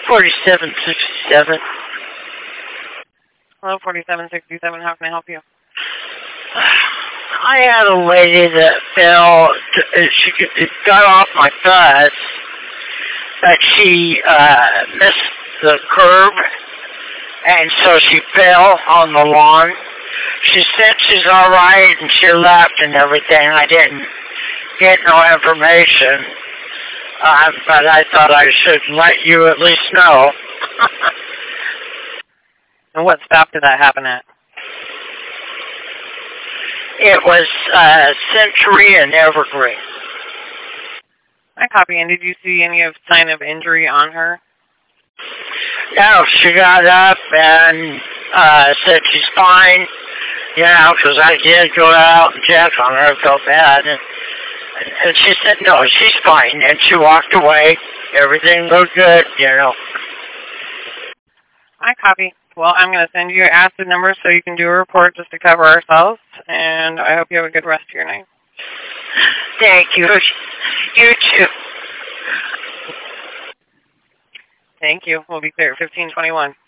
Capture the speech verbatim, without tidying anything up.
forty-seven sixty-seven. Hello, forty-seven sixty-seven. How can I help you? I had a lady that fell. To, she got off my bus, but she uh, missed the curb, and so she fell on the lawn. She said she's all right, and she left and everything. I didn't get no information, uh, but I thought I should let you at least know. And what stop did that happen at? It was uh, Century and Evergreen. I copy. And did you see any of sign of injury on her? No, she got up and uh, said she's fine. You know, because I did go out and check on her. I felt bad. And, and she said, no, she's fine. And she walked away. Everything looked good, you know. I copy. Well, I'm going to send you your acid number so you can do a report just to cover ourselves. And I hope you have a good rest of your night. Thank you. You too. Thank you. We'll be clear at fifteen twenty-one.